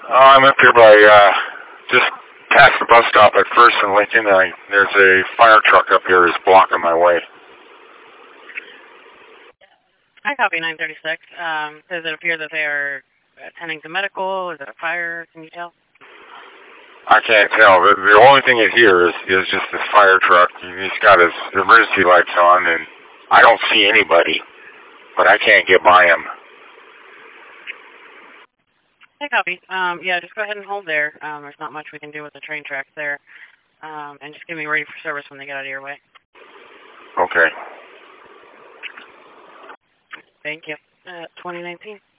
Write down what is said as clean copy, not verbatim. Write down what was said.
I'm up here by, just past the bus stop at First and Lincoln. There's a fire truck up here that's blocking my way. I copy 936. Does it appear that they are attending to medical? Is it a fire? Can you tell? I can't tell. The only thing I hear is just this fire truck. He's got his emergency lights on, and I don't see anybody, but I can't get by him. I copy. Yeah, just go ahead and hold there. There's not much we can do with the train tracks there. And just get me ready for service when they get out of your way. Okay. Thank you. 2019.